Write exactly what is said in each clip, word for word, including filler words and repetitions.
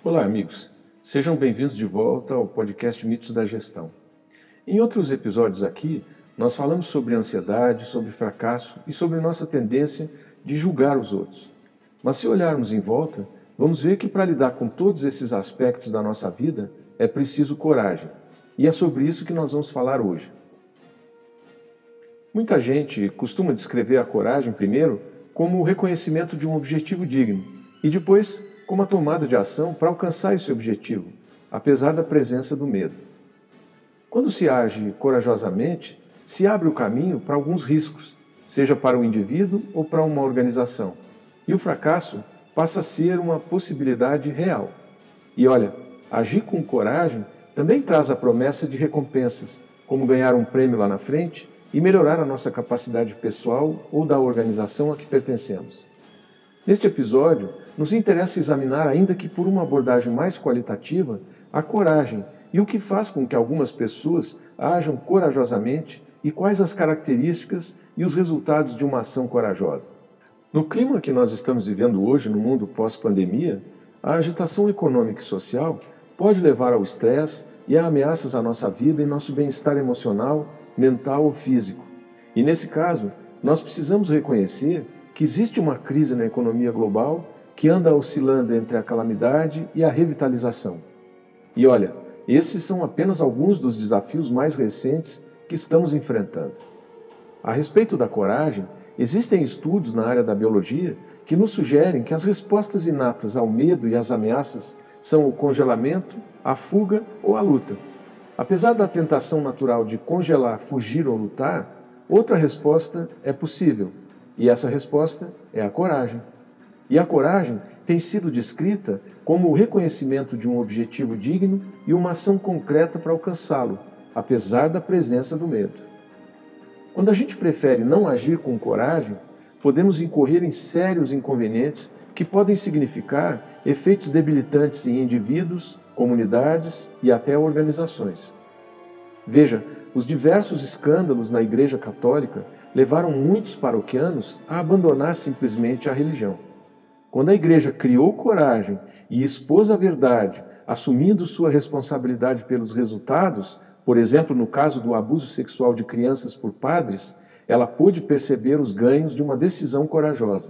Olá, amigos. Sejam bem-vindos de volta ao podcast Mitos da Gestão. Em outros episódios aqui, nós falamos sobre ansiedade, sobre fracasso e sobre nossa tendência de julgar os outros. Mas se olharmos em volta, vamos ver que para lidar com todos esses aspectos da nossa vida é preciso coragem. E é sobre isso que nós vamos falar hoje. Muita gente costuma descrever a coragem primeiro como o reconhecimento de um objetivo digno e depois como a tomada de ação para alcançar esse objetivo, apesar da presença do medo. Quando se age corajosamente, se abre o caminho para alguns riscos, seja para o indivíduo ou para uma organização, e o fracasso passa a ser uma possibilidade real. E olha, agir com coragem também traz a promessa de recompensas, como ganhar um prêmio lá na frente e melhorar a nossa capacidade pessoal ou da organização a que pertencemos. Neste episódio, nos interessa examinar, ainda que por uma abordagem mais qualitativa, a coragem e o que faz com que algumas pessoas ajam corajosamente e quais as características e os resultados de uma ação corajosa. No clima que nós estamos vivendo hoje no mundo pós-pandemia, a agitação econômica e social pode levar ao estresse e a ameaças à nossa vida e nosso bem-estar emocional, mental ou físico. E nesse caso, nós precisamos reconhecer que existe uma crise na economia global que anda oscilando entre a calamidade e a revitalização. E olha, esses são apenas alguns dos desafios mais recentes que estamos enfrentando. A respeito da coragem, existem estudos na área da biologia que nos sugerem que as respostas inatas ao medo e às ameaças são o congelamento, a fuga ou a luta. Apesar da tentação natural de congelar, fugir ou lutar, outra resposta é possível. E essa resposta é a coragem. E a coragem tem sido descrita como o reconhecimento de um objetivo digno e uma ação concreta para alcançá-lo, apesar da presença do medo. Quando a gente prefere não agir com coragem, podemos incorrer em sérios inconvenientes que podem significar efeitos debilitantes em indivíduos, comunidades e até organizações. Veja, os diversos escândalos na Igreja Católica levaram muitos paroquianos a abandonar simplesmente a religião. Quando a Igreja criou coragem e expôs a verdade, assumindo sua responsabilidade pelos resultados, por exemplo, no caso do abuso sexual de crianças por padres, ela pôde perceber os ganhos de uma decisão corajosa.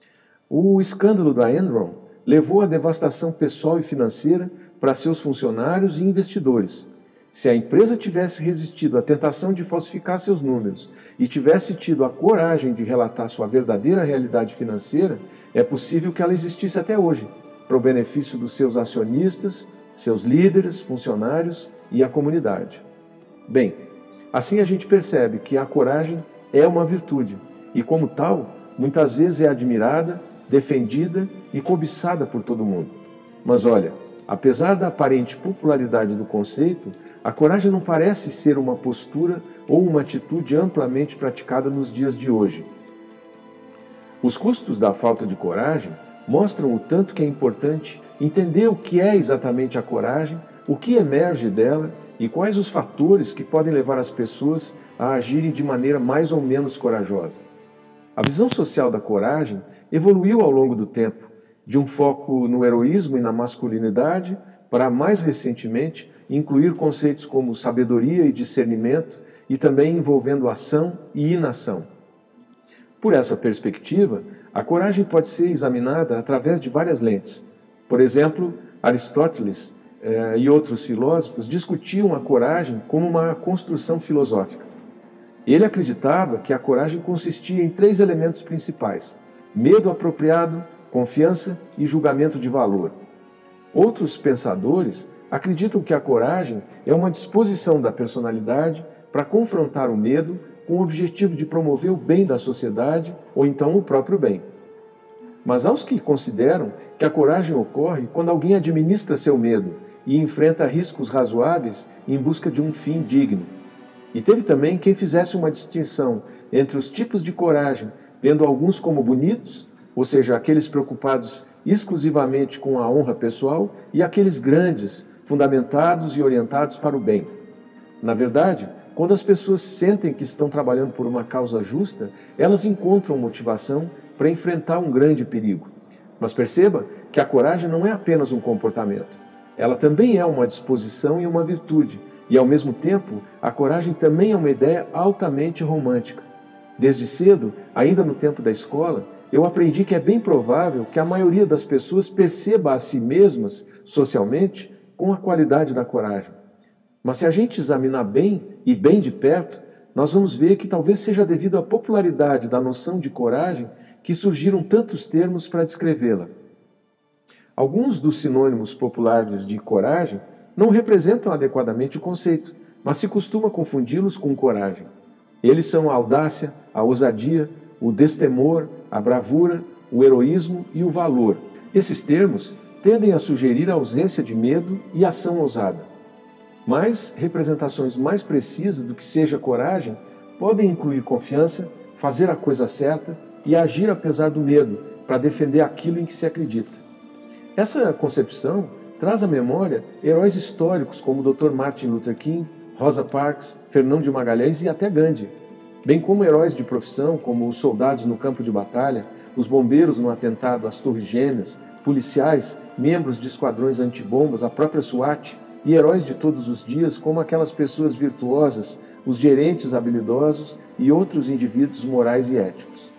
O escândalo da Enron levou à devastação pessoal e financeira para seus funcionários e investidores. Se a empresa tivesse resistido à tentação de falsificar seus números e tivesse tido a coragem de relatar sua verdadeira realidade financeira, é possível que ela existisse até hoje, para o benefício dos seus acionistas, seus líderes, funcionários e a comunidade. Bem, assim a gente percebe que a coragem é uma virtude e, como tal, muitas vezes é admirada, defendida e cobiçada por todo mundo. Mas olha, apesar da aparente popularidade do conceito, a coragem não parece ser uma postura ou uma atitude amplamente praticada nos dias de hoje. Os custos da falta de coragem mostram o tanto que é importante entender o que é exatamente a coragem, o que emerge dela e quais os fatores que podem levar as pessoas a agirem de maneira mais ou menos corajosa. A visão social da coragem evoluiu ao longo do tempo, de um foco no heroísmo e na masculinidade, para mais recentemente incluir conceitos como sabedoria e discernimento e também envolvendo ação e inação. Por essa perspectiva, a coragem pode ser examinada através de várias lentes. Por exemplo, Aristóteles eh, e outros filósofos discutiam a coragem como uma construção filosófica. Ele acreditava que a coragem consistia em três elementos principais: medo apropriado, confiança e julgamento de valor. Outros pensadores acreditam que a coragem é uma disposição da personalidade para confrontar o medo com o objetivo de promover o bem da sociedade ou então o próprio bem. Mas há os que consideram que a coragem ocorre quando alguém administra seu medo e enfrenta riscos razoáveis em busca de um fim digno. E teve também quem fizesse uma distinção entre os tipos de coragem, vendo alguns como bonitos, ou seja, aqueles preocupados exclusivamente com a honra pessoal, e aqueles grandes, fundamentados e orientados para o bem. Na verdade, quando as pessoas sentem que estão trabalhando por uma causa justa, elas encontram motivação para enfrentar um grande perigo. Mas perceba que a coragem não é apenas um comportamento. Ela também é uma disposição e uma virtude. E, ao mesmo tempo, a coragem também é uma ideia altamente romântica. Desde cedo, ainda no tempo da escola, eu aprendi que é bem provável que a maioria das pessoas perceba a si mesmas, socialmente, com a qualidade da coragem. Mas se a gente examinar bem e bem de perto, nós vamos ver que talvez seja devido à popularidade da noção de coragem que surgiram tantos termos para descrevê-la. Alguns dos sinônimos populares de coragem não representam adequadamente o conceito, mas se costuma confundi-los com coragem. Eles são a audácia, a ousadia, o destemor, a bravura, o heroísmo e o valor. Esses termos tendem a sugerir a ausência de medo e ação ousada. Mas representações mais precisas do que seja coragem podem incluir confiança, fazer a coisa certa e agir apesar do medo, para defender aquilo em que se acredita. Essa concepção traz à memória heróis históricos como o doutor Martin Luther King, Rosa Parks, Fernão de Magalhães e até Gandhi, bem como heróis de profissão como os soldados no campo de batalha, os bombeiros no atentado às Torres Gêmeas, policiais, membros de esquadrões antibombas, a própria SWAT e heróis de todos os dias como aquelas pessoas virtuosas, os gerentes habilidosos e outros indivíduos morais e éticos.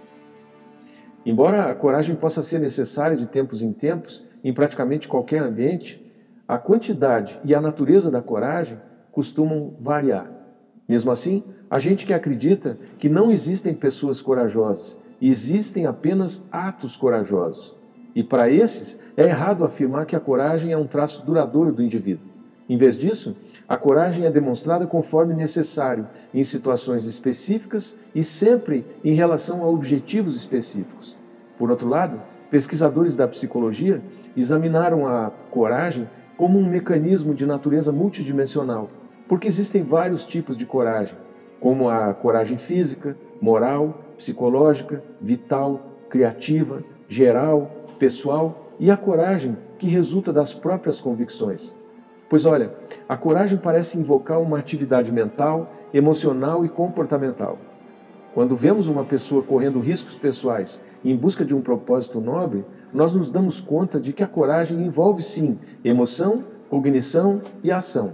Embora a coragem possa ser necessária de tempos em tempos, em praticamente qualquer ambiente, a quantidade e a natureza da coragem costumam variar. Mesmo assim, a gente que acredita que não existem pessoas corajosas, existem apenas atos corajosos. E para esses, é errado afirmar que a coragem é um traço duradouro do indivíduo. Em vez disso, a coragem é demonstrada conforme necessário, em situações específicas e sempre em relação a objetivos específicos. Por outro lado, pesquisadores da psicologia examinaram a coragem como um mecanismo de natureza multidimensional, porque existem vários tipos de coragem, como a coragem física, moral, psicológica, vital, criativa, geral, pessoal e a coragem que resulta das próprias convicções. Pois olha, a coragem parece invocar uma atividade mental, emocional e comportamental. Quando vemos uma pessoa correndo riscos pessoais em busca de um propósito nobre, nós nos damos conta de que a coragem envolve sim emoção, cognição e ação.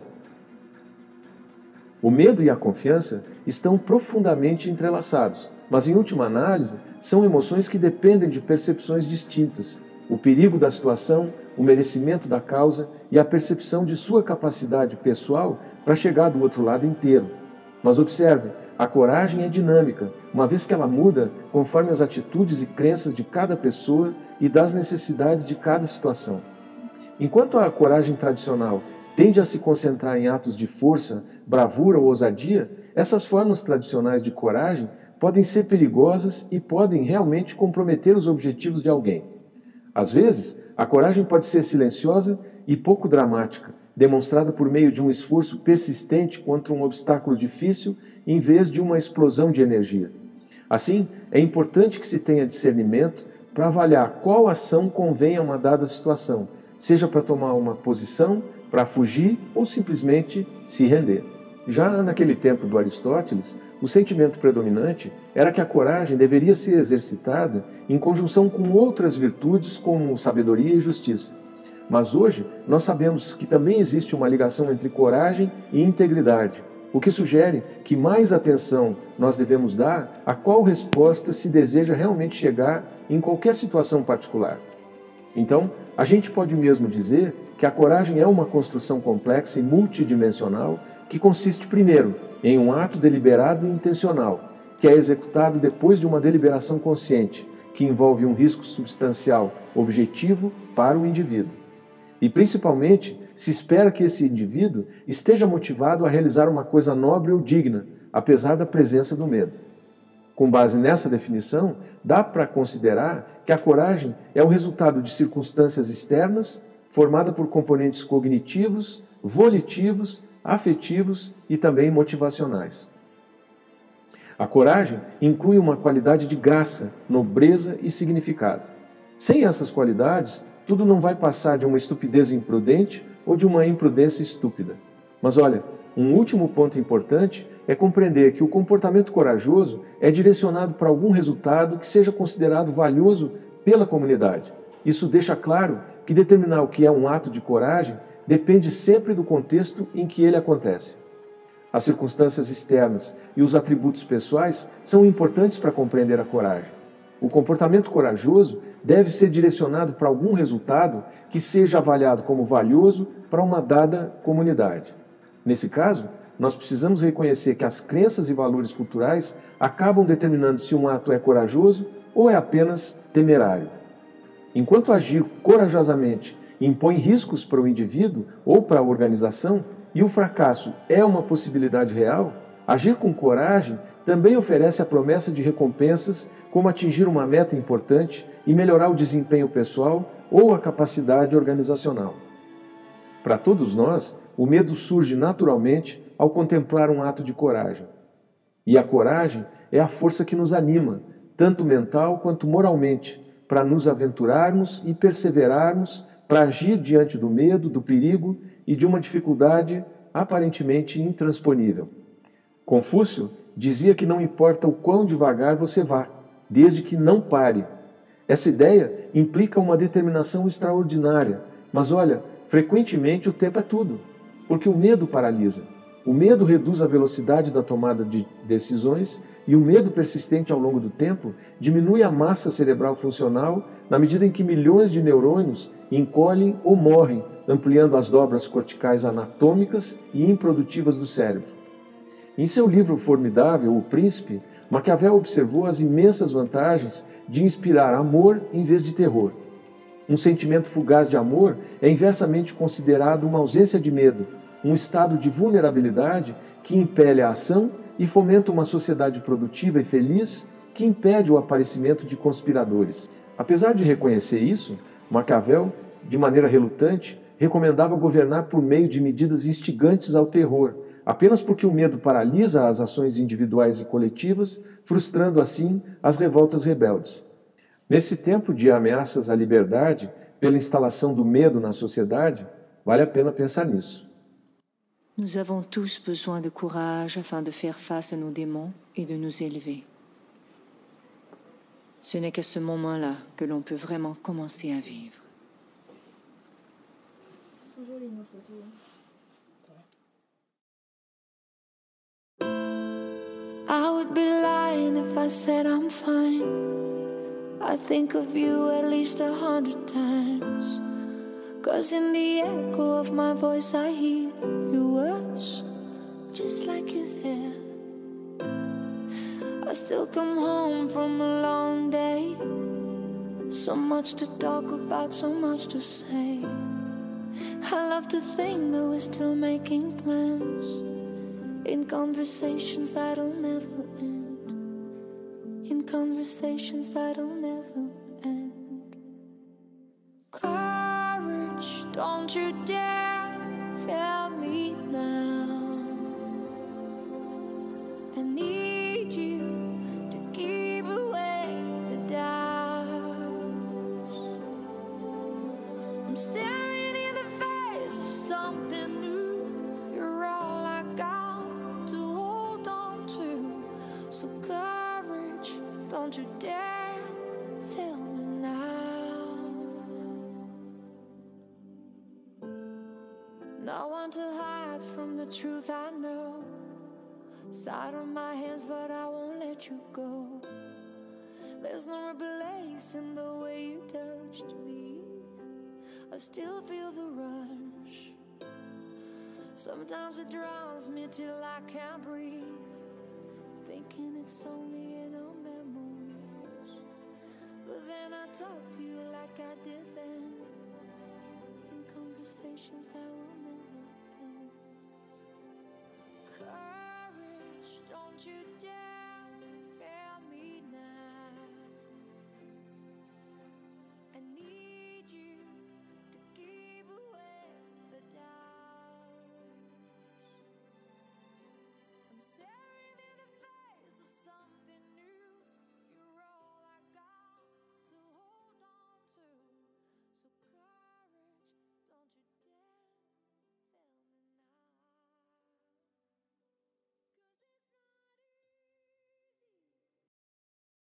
O medo e a confiança estão profundamente entrelaçados, mas em última análise são emoções que dependem de percepções distintas. O perigo da situação, o merecimento da causa e a percepção de sua capacidade pessoal para chegar do outro lado inteiro. Mas observe, a coragem é dinâmica, uma vez que ela muda conforme as atitudes e crenças de cada pessoa e das necessidades de cada situação. Enquanto a coragem tradicional tende a se concentrar em atos de força, bravura ou ousadia, essas formas tradicionais de coragem podem ser perigosas e podem realmente comprometer os objetivos de alguém. Às vezes, a coragem pode ser silenciosa e pouco dramática, demonstrada por meio de um esforço persistente contra um obstáculo difícil em vez de uma explosão de energia. Assim, é importante que se tenha discernimento para avaliar qual ação convém a uma dada situação, seja para tomar uma posição, para fugir ou simplesmente se render. Já naquele tempo do Aristóteles, o sentimento predominante era que a coragem deveria ser exercitada em conjunção com outras virtudes como sabedoria e justiça. Mas hoje nós sabemos que também existe uma ligação entre coragem e integridade, o que sugere que mais atenção nós devemos dar a qual resposta se deseja realmente chegar em qualquer situação particular. Então, a gente pode mesmo dizer que a coragem é uma construção complexa e multidimensional que consiste, primeiro, em um ato deliberado e intencional, que é executado depois de uma deliberação consciente, que envolve um risco substancial objetivo para o indivíduo. E, principalmente, se espera que esse indivíduo esteja motivado a realizar uma coisa nobre ou digna, apesar da presença do medo. Com base nessa definição, dá para considerar que a coragem é o resultado de circunstâncias externas, formada por componentes cognitivos, volitivos, afetivos e também motivacionais. A coragem inclui uma qualidade de graça, nobreza e significado. Sem essas qualidades, tudo não vai passar de uma estupidez imprudente ou de uma imprudência estúpida. Mas olha, um último ponto importante é compreender que o comportamento corajoso é direcionado para algum resultado que seja considerado valioso pela comunidade. Isso deixa claro que determinar o que é um ato de coragem depende sempre do contexto em que ele acontece. As circunstâncias externas e os atributos pessoais são importantes para compreender a coragem. O comportamento corajoso deve ser direcionado para algum resultado que seja avaliado como valioso para uma dada comunidade. Nesse caso, nós precisamos reconhecer que as crenças e valores culturais acabam determinando se um ato é corajoso ou é apenas temerário. Enquanto agir corajosamente impõe riscos para o indivíduo ou para a organização, e o fracasso é uma possibilidade real, agir com coragem também oferece a promessa de recompensas, como atingir uma meta importante e melhorar o desempenho pessoal ou a capacidade organizacional. Para todos nós, o medo surge naturalmente ao contemplar um ato de coragem. E a coragem é a força que nos anima, tanto mental quanto moralmente, para nos aventurarmos e perseverarmos, para agir diante do medo, do perigo e de uma dificuldade aparentemente intransponível. Confúcio dizia que não importa o quão devagar você vá, desde que não pare. Essa ideia implica uma determinação extraordinária, mas olha, frequentemente o tempo é tudo, porque o medo paralisa. O medo reduz a velocidade da tomada de decisões e o medo persistente ao longo do tempo diminui a massa cerebral funcional na medida em que milhões de neurônios encolhem ou morrem, ampliando as dobras corticais anatômicas e improdutivas do cérebro. Em seu livro formidável, O Príncipe, Maquiavel observou as imensas vantagens de inspirar amor em vez de terror. Um sentimento fugaz de amor é inversamente considerado uma ausência de medo, um estado de vulnerabilidade que impele a ação e fomenta uma sociedade produtiva e feliz que impede o aparecimento de conspiradores. Apesar de reconhecer isso, Maquiavel, de maneira relutante, recomendava governar por meio de medidas instigantes ao terror, apenas porque o medo paralisa as ações individuais e coletivas, frustrando assim as revoltas rebeldes. Nesse tempo de ameaças à liberdade, pela instalação do medo na sociedade, vale a pena pensar nisso. Nous avons tous besoin de courage afin de faire face à nos démons et de nous élever. Ce n'est qu'à ce moment-là que l'on peut vraiment commencer à vivre. I would be lying if I said I'm fine. I think of you at least a hundred times. 'Cause in the echo of my voice I hear your words, just like you're there. I still come home from a long day. So much to talk about, so much to say. I love to think that we're still making plans, in conversations that'll never end, in conversations that'll never end. Courage, don't you dare fail me now. I need you to keep away the doubts. I'm staring in the face of something new. You're all I got to hold on to. So courage, don't you dare fail me now. No one to hide from the truth I know. Side on my hands, but I won't let you go. There's no replacing the way you touched me. I still feel the rush. Sometimes it drowns me till I can't breathe, thinking it's only in our memories. But then I talk to you like I did then, in conversations that will never end. Courage, don't you